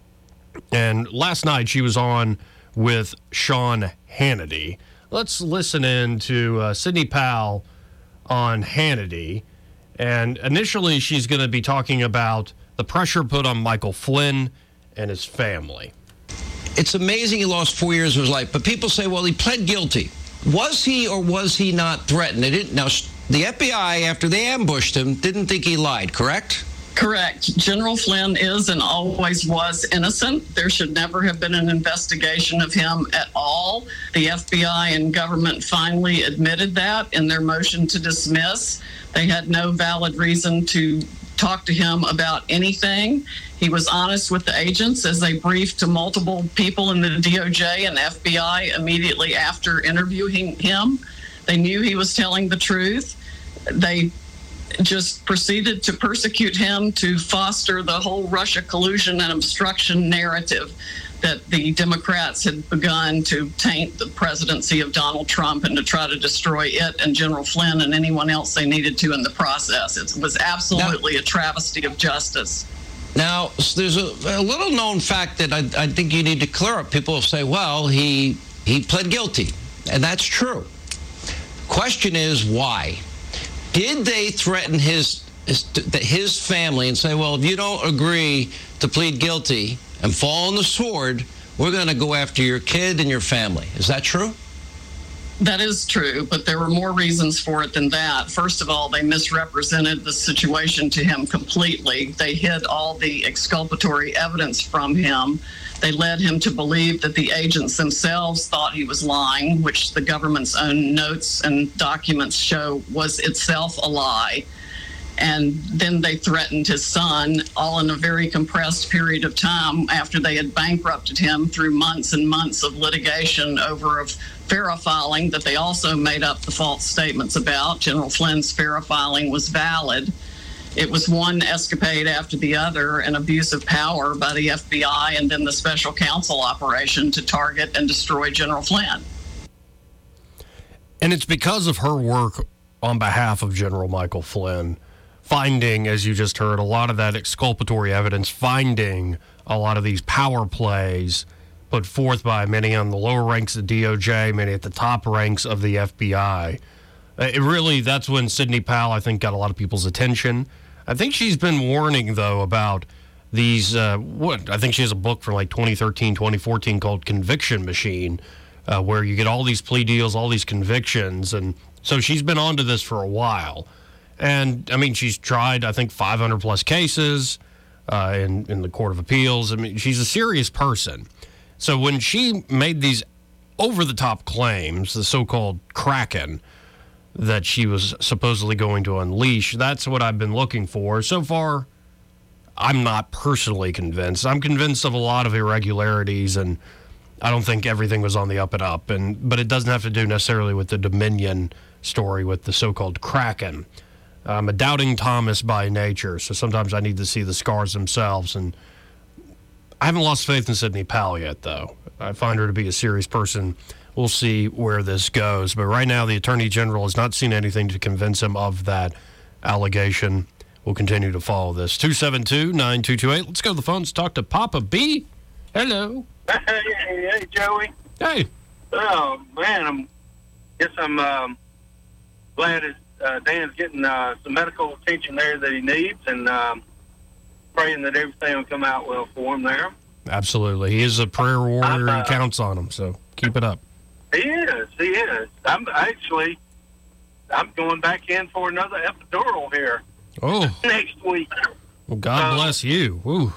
And last night she was on with Sean Hannity. Let's listen in to uh, Sidney Powell on Hannity. And initially she's going to be talking about the pressure put on Michael Flynn and his family. It's amazing he lost four years of his life. But people say, well, he pled guilty. Was he or was he not threatened? They didn't. Now, the F B I, after they ambushed him, didn't think he lied, correct? Correct. General Flynn is and always was innocent. There should never have been an investigation of him at all. The F B I and government finally admitted that in their motion to dismiss. They had no valid reason to talk to him about anything. He was honest with the agents as they briefed to multiple people in the D O J and F B I immediately after interviewing him. They knew he was telling the truth. They just proceeded to persecute him to foster the whole Russia collusion and obstruction narrative that the Democrats had begun to taint the presidency of Donald Trump and to try to destroy it and General Flynn and anyone else they needed to in the process. It was absolutely now, a travesty of justice. Now, there's a, a little known fact that I, I think you need to clear up. People will say, well, he he pled guilty, and that's true. Question is, why? Did they threaten his, his, his family and say, well, if you don't agree to plead guilty and fall on the sword, we're going to go after your kid and your family? Is that true? That is true, but there were more reasons for it than that. First of all, they misrepresented the situation to him completely. They hid all the exculpatory evidence from him. They led him to believe that the agents themselves thought he was lying, which the government's own notes and documents show was itself a lie. And then they threatened his son, all in a very compressed period of time after they had bankrupted him through months and months of litigation over of FARA filing that they also made up the false statements about. General Flynn's FARA filing was valid. It was one escapade after the other, an abuse of power by the F B I and then the special counsel operation to target and destroy General Flynn. And it's because of her work on behalf of General Michael Flynn, finding, as you just heard, a lot of that exculpatory evidence, finding a lot of these power plays put forth by many on the lower ranks of D O J, many at the top ranks of the F B I. It really, that's when Sidney Powell, I think, got a lot of people's attention. I think she's been warning, though, about these, uh, what, I think she has a book from like twenty thirteen, twenty fourteen called Conviction Machine, uh, where you get all these plea deals, all these convictions. And so she's been onto this for a while. And, I mean, she's tried, I think, five hundred plus cases uh, in, in the Court of Appeals. I mean, she's a serious person. So when she made these over-the-top claims, the so-called Kraken, that she was supposedly going to unleash, that's what I've been looking for. So far, I'm not personally convinced. I'm convinced of a lot of irregularities, and I don't think everything was on the up and up. And but it doesn't have to do necessarily with the Dominion story with the so-called Kraken. I'm a doubting Thomas by nature, so sometimes I need to see the scars themselves. And I haven't lost faith in Sidney Powell yet, though. I find her to be a serious person. We'll see where this goes. But right now, the Attorney General has not seen anything to convince him of that allegation. We'll continue to follow this. two seven two, nine two two eight. Let's go to the phones. Talk to Papa B. Hello. Hey, hey, Joey. Hey. Oh, man, I'm guess I'm um, glad that uh, Dan's getting uh, some medical attention there that he needs, and um, praying that everything will come out well for him there. Absolutely. He is a prayer warrior. Uh, he counts on him, so keep it up. He is. He is. I'm actually, I'm going back in for another epidural here. Oh. Next week. Well, God um, bless you. Ooh.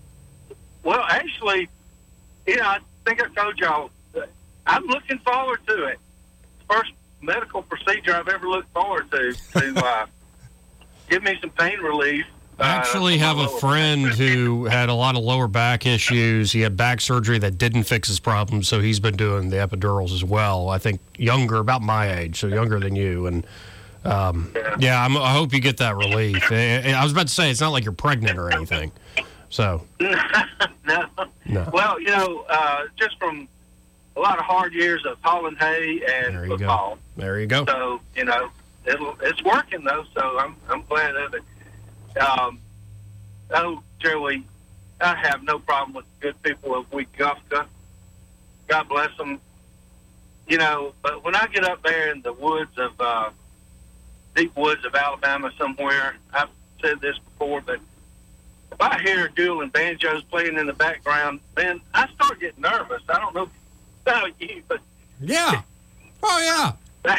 Well, actually, yeah, I think I told y'all, I'm looking forward to it. First medical procedure I've ever looked forward to, to uh, give me some pain relief. I actually uh, have a friend who had a lot of lower back issues. He had back surgery that didn't fix his problems, so he's been doing the epidurals as well. I think younger, about my age, so younger than you. And um, yeah, I'm, I hope you get that relief. I, I was about to say, it's not like you're pregnant or anything. So no. no. Well, you know, uh, just from a lot of hard years of hauling hay and there you football. Go. There you go. So, you know, it'll, it's working, though, so I'm, I'm glad of it. Um, oh, Joey, I have no problem with the good people of Wetumpka. God bless them. You know, but when I get up there in the woods of, uh, deep woods of Alabama somewhere, I've said this before, but if I hear dueling banjos playing in the background, man, I start getting nervous. I don't know about you, but... Yeah. Oh, yeah.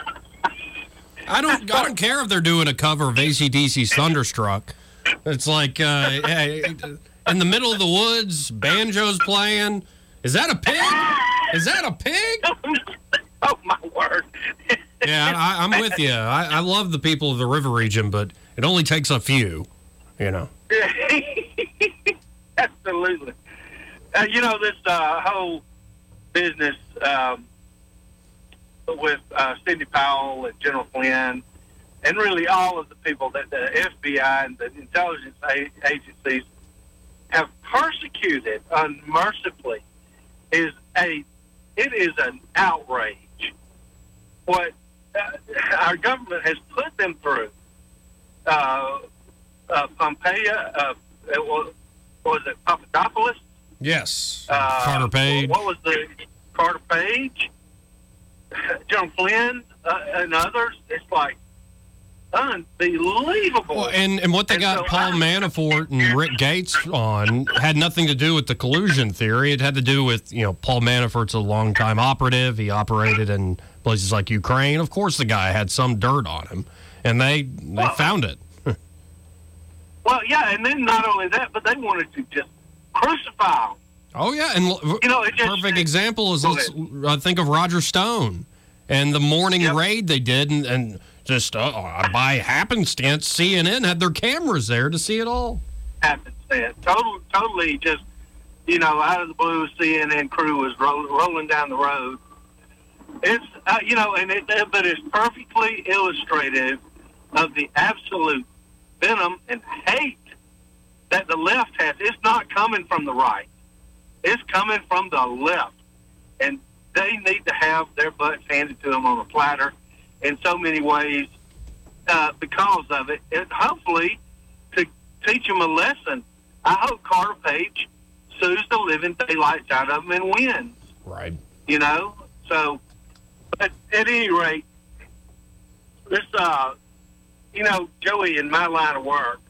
I don't I don't care if they're doing a cover of A C D C's Thunderstruck. It's like uh, hey, in the middle of the woods, banjos playing. Is that a pig? Is that a pig? Oh, my word. Yeah, I, I'm with you. I, I love the people of the river region, but it only takes a few, you know. Absolutely. Uh, you know, this uh, whole business... Um, with uh, Sidney Powell and General Flynn, and really all of the people that the F B I and the intelligence agencies have persecuted unmercifully, is a it is an outrage. What uh, our government has put them through. Uh, uh, Pompeo, uh, it was, was it Papadopoulos? Yes. Uh, Carter Page. What was the Carter Page? John Flynn uh, and others. It's like unbelievable. Well, and, and what they And got so Paul I- Manafort and Rick Gates on had nothing to do with the collusion theory. It had to do with, you know, Paul Manafort's a longtime operative. He operated in places like Ukraine. Of course the guy had some dirt on him, and they they Well- found it. Well, yeah, and then not only that, but they wanted to just crucify him. Oh, yeah, and l- You know, it just- perfect example is, Go let's uh, think of Roger Stone and the morning raid they did, and, and just uh, by happenstance, C N N had their cameras there to see it all. Happenstance. Total, totally just, you know, out of the blue, C N N crew was roll, rolling down the road. It's, uh, you know, and it, but it's perfectly illustrative of the absolute venom and hate that the left has. It's not coming from the right. It's coming from the left. And they need to have their butts handed to them on a platter in so many ways uh, because of it. And hopefully to teach them a lesson. I hope Carter Page sues the living daylights out of them and wins. Right. You know? So, but at any rate, this, uh, you know, Joey, in my line of work,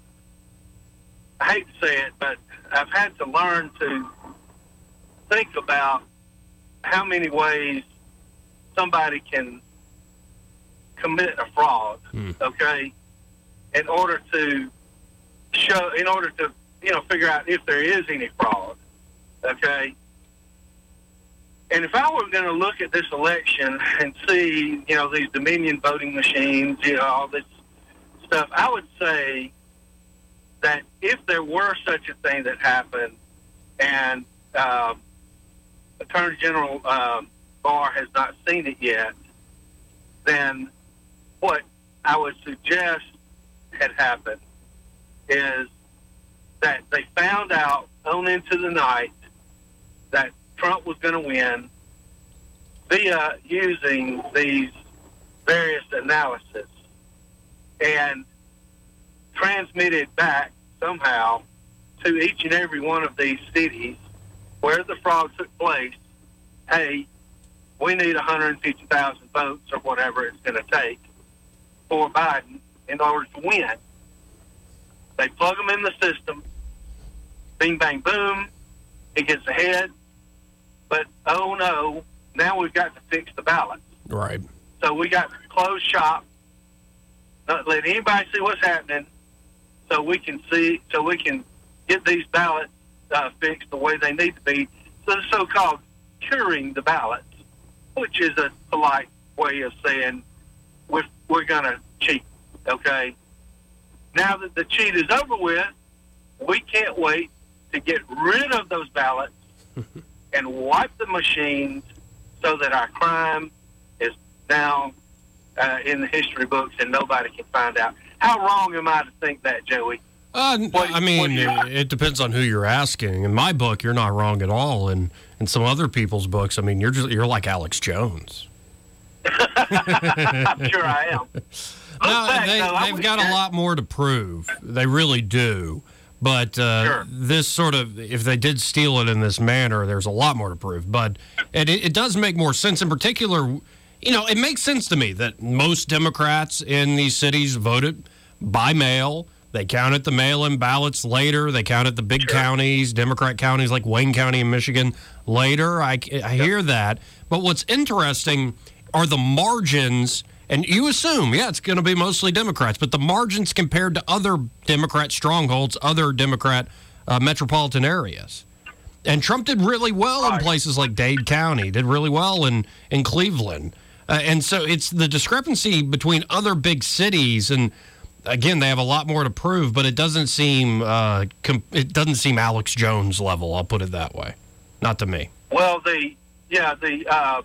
I hate to say it, but I've had to learn to think about how many ways somebody can commit a fraud, okay, in order to show, in order to, you know, figure out if there is any fraud, okay? And if I were going to look at this election and see, you know, these Dominion voting machines, you know, all this stuff, I would say that if there were such a thing that happened and uh, Attorney General um, Barr has not seen it yet, then what I would suggest had happened is that they found out on into the night that Trump was going to win via using these various analyses and transmitted back somehow to each and every one of these cities where the fraud took place, hey, we need one hundred fifty thousand votes or whatever it's going to take for Biden in order to win. They plug them in the system, bing, bang, boom, he gets ahead. But, oh, no, now we've got to fix the ballots. Right. So we got to close shop, not let anybody see what's happening, so we can see, so we can get these ballots uh, fixed the way they need to be. So the so-called curing the ballots, which is a polite way of saying we're, we're going to cheat, okay? Now that the cheat is over with, we can't wait to get rid of those ballots and wipe the machines so that our crime is now uh, in the history books and nobody can find out. How wrong am I to think that, Joey? Uh, I mean, it, it depends on who you're asking. In my book, you're not wrong at all. And in some other people's books, I mean, you're just you're like Alex Jones. I'm sure I am. No, back, they, though, I they've was- got a lot more to prove. They really do. But uh, this sort of, if they did steal it in this manner, there's a lot more to prove. But it, it does make more sense. In particular, you know, it makes sense to me that most Democrats in these cities voted by mail. They counted the mail-in ballots later. They counted the big counties, Democrat counties like Wayne County in Michigan later. I, I hear that. But what's interesting are the margins. And you assume, yeah, it's going to be mostly Democrats, but the margins compared to other Democrat strongholds, other Democrat uh, metropolitan areas. And Trump did really well in places like Dade County, did really well in, in Cleveland. Uh, and so it's the discrepancy between other big cities. And again, they have a lot more to prove, but it doesn't seem uh, com- it doesn't seem Alex Jones level. I'll put it that way. Not to me. Well, the, yeah, the, uh,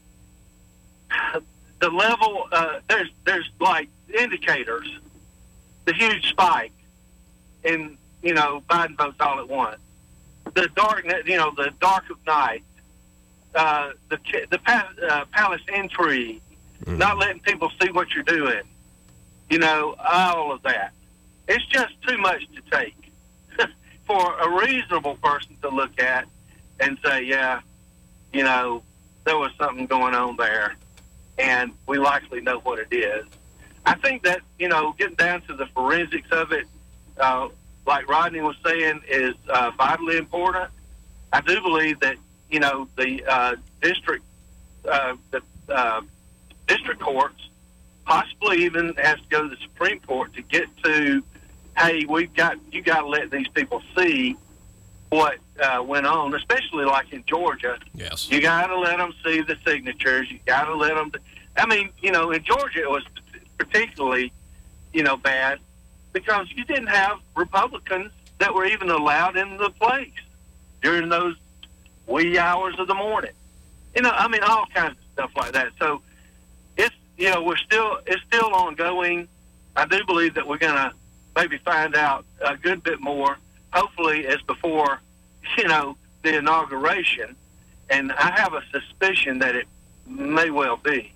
the level, uh, there's, there's like indicators, the huge spike in, you know, Biden votes all at once. The dark, you know, the dark of night, uh, the, the pa- uh, palace intrigue, not letting people see what you're doing, you know, all of that. It's just too much to take. for a reasonable person to look at and say, yeah, you know, there was something going on there, and we likely know what it is. I think that, you know, getting down to the forensics of it, uh, like Rodney was saying, is uh, vitally important. I do believe that, you know, the uh, district, uh, the uh, district courts, possibly even has to go to the Supreme Court to get to, hey, we've got, you got to let these people see what uh, went on, especially like in Georgia. Yes. You got to let them see the signatures. You got to let them, I mean, you know, in Georgia it was particularly, you know, bad because you didn't have Republicans that were even allowed in the place during those wee hours of the morning. You know, I mean, all kinds of stuff like that. So it's, you know, we're still, it's still ongoing. I do believe that we're going to maybe find out a good bit more, hopefully as before, you know, the inauguration. And I have a suspicion that it may well be.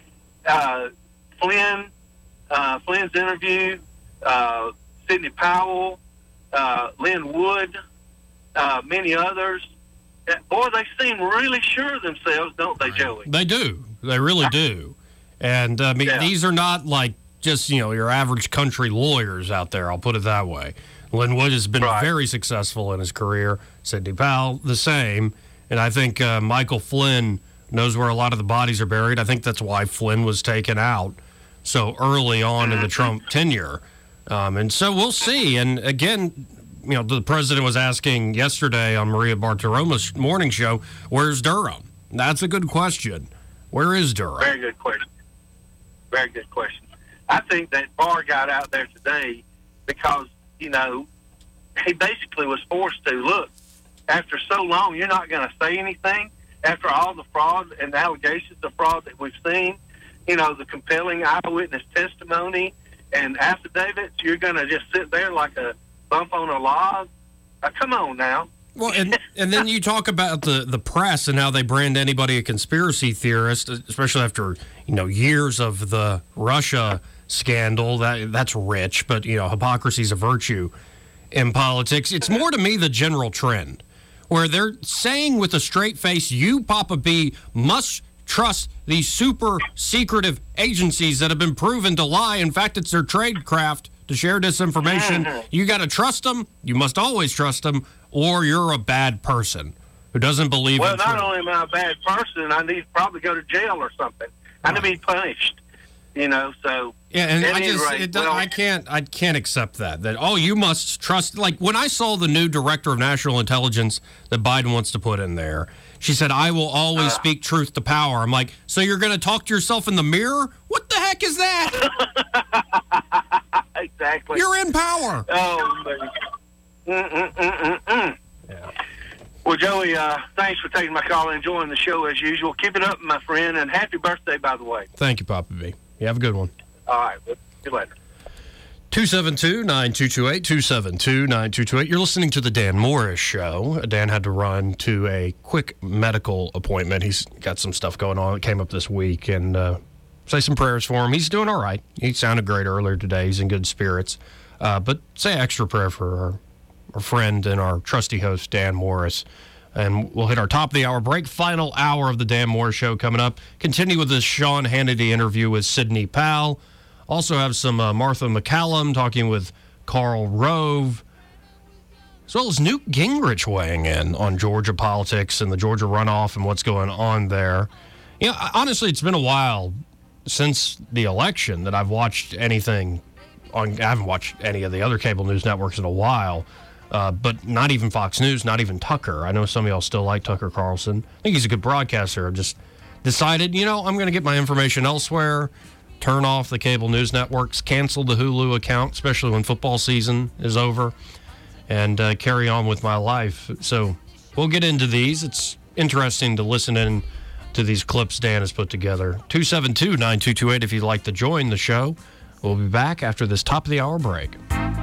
Uh, Flynn, uh, Flynn's interview, uh, Sidney Powell, uh, Lynn Wood, uh, many others. Boy, they seem really sure of themselves, don't they, Joey? They do. They really do. And, I mean, yeah. These are not like just, you know, your average country lawyers out there, I'll put it that way. Lynn Wood has been right. very successful in his career. Sidney Powell, the same. And I think uh, Michael Flynn knows where a lot of the bodies are buried. I think that's why Flynn was taken out so early on in the Trump tenure. Um, and so we'll see. And, again, you know, the president was asking yesterday on Maria Bartiromo's morning show, where's Durham? That's a good question. Where is Durham? Very good question. Very good question. I think that Barr got out there today because, you know, he basically was forced to, look, after so long, you're not going to say anything. After all the fraud and the allegations of fraud that we've seen, you know, the compelling eyewitness testimony and affidavits, you're going to just sit there like a bump on a log? Uh, come on now. Well, and, and then you talk about the, the press and how they brand anybody a conspiracy theorist, especially after, you know, years of the Russia scandal. That That's rich, but, you know, hypocrisy is a virtue in politics. It's more to me the general trend, where they're saying with a straight face, you, Papa B, must trust these super secretive agencies that have been proven to lie. In fact, it's their trade craft to share disinformation. Mm-hmm. You got to trust them. You must always trust them, or you're a bad person who doesn't believe well, in Well, not truth. only am I a bad person, I need to probably go to jail or something. I need to be punished, you know, so... Yeah, and I just, rate, it, well, I can't, I can't accept that. That oh, you must trust. Like when I saw the new director of national intelligence that Biden wants to put in there, she said, "I will always uh, speak truth to power." I'm like, so you're going to talk to yourself in the mirror? What the heck is that? Exactly. You're in power. Oh, man. Mm-mm-mm-mm-mm. Yeah. Well, Joey, uh, thanks for taking my call and enjoying the show as usual. Keep it up, my friend, and happy birthday, by the way. Thank you, Papa B. You have a good one. All right. We'll see you later. two seven two, nine two two eight, two seven two, nine two two eight. You're listening to the Dan Morris Show. Dan had to run to a quick medical appointment. He's got some stuff going on. It came up this week, and uh, say some prayers for him. He's doing all right. He sounded great earlier today. He's in good spirits. Uh, but say extra prayer for our, our friend and our trusty host, Dan Morris. And we'll hit our top of the hour break. Final hour of the Dan Morris Show coming up. Continue with this Sean Hannity interview with Sidney Powell. Also have some uh, Martha McCallum talking with Karl Rove, as well as Newt Gingrich weighing in on Georgia politics and the Georgia runoff and what's going on there. You know, honestly, it's been a while since the election that I've watched anything on. I haven't watched any of the other cable news networks in a while, uh, but not even Fox News, not even Tucker. I know some of y'all still like Tucker Carlson. I think he's a good broadcaster. I've just decided, you know, I'm going to get my information elsewhere. Turn off the cable news networks, cancel the Hulu account, especially when football season is over, and uh, carry on with my life. So we'll get into these. It's interesting to listen in to these clips Dan has put together. two seven two, nine two two eight if you'd like to join the show. We'll be back after this top of the hour break.